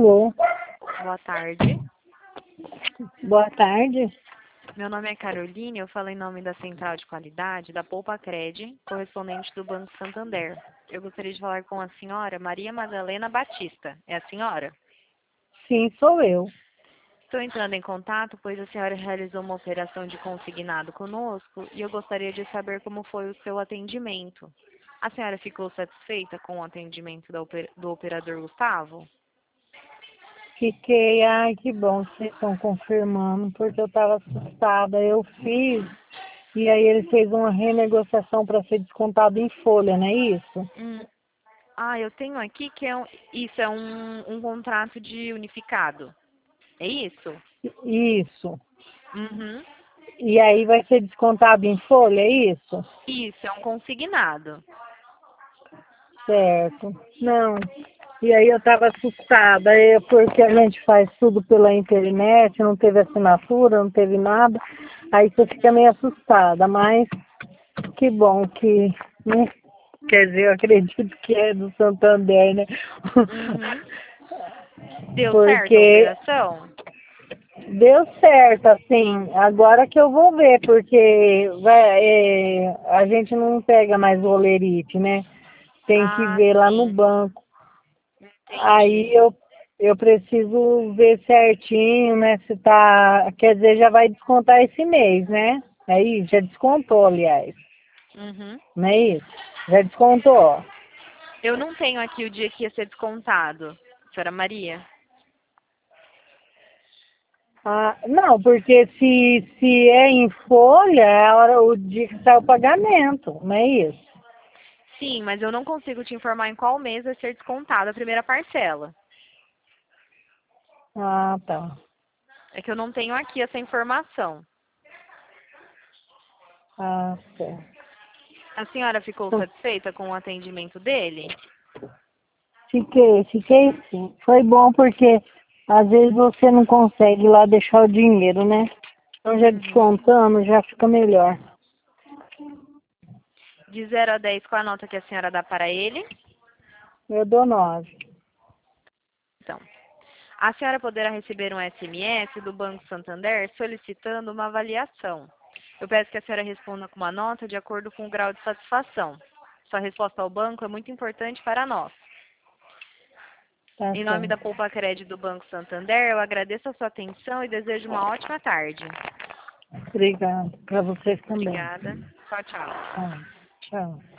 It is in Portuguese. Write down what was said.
Alô, Boa tarde. boa tarde. Meu nome é Caroline, eu falo em nome da Central de Qualidade da Poupa-Cred, correspondente do Banco Santander. Eu gostaria de falar com a senhora Maria Madalena Batista. É a senhora? Sim, sou eu. Estou entrando em contato, pois a senhora realizou uma operação de consignado conosco e eu gostaria de saber como foi o seu atendimento. A senhora ficou satisfeita com o atendimento do operador Gustavo? Fiquei, ai, que bom que vocês estão confirmando, porque eu estava assustada. Eu fiz, e aí ele fez uma renegociação para ser descontado em folha, não é isso? Eu tenho aqui que isso é um contrato de unificado. É isso? Isso. Uhum. E aí vai ser descontado em folha, é isso? Isso, é um consignado. Certo. Não. E aí eu estava assustada, porque a gente faz tudo pela internet, não teve assinatura, não teve nada. Aí você fica meio assustada, mas que bom que, né? Quer dizer, eu acredito que é do Santander, né? Uhum. Deu certo a Porque operação? deu certo, assim, agora que eu vou ver, porque a gente não pega mais o olerite, né? Tem que Ah, ver lá no sim. banco. Aí Entendi. eu preciso ver certinho, né? Se tá. Quer dizer, já vai descontar esse mês, né? Aí, já descontou, aliás. Uhum. Não é isso? Já descontou. Eu não tenho aqui o dia que ia ser descontado, senhora Maria. Ah, não, porque se é em folha, é a hora, o dia que sai o pagamento, não é isso? Sim, mas eu não consigo te informar em qual mês vai ser descontada a primeira parcela. Ah, tá. É que eu não tenho aqui essa informação. Ah, certo. A senhora ficou satisfeita com o atendimento dele? Fiquei sim. Foi bom porque às vezes você não consegue lá deixar o dinheiro, né? Então já Uhum. descontando, já fica melhor. De 0 a 10, qual a nota que a senhora dá para ele? Eu dou 9. Então, a senhora poderá receber um SMS do Banco Santander solicitando uma avaliação. Eu peço que a senhora responda com uma nota de acordo com o grau de satisfação. Sua resposta ao banco é muito importante para nós. Tá Em nome da certo. Poupa Cred do Banco Santander, eu agradeço a sua atenção e desejo uma ótima tarde. Obrigada. Para vocês também. Obrigada. Tchau, tchau. Tchau. Tchau.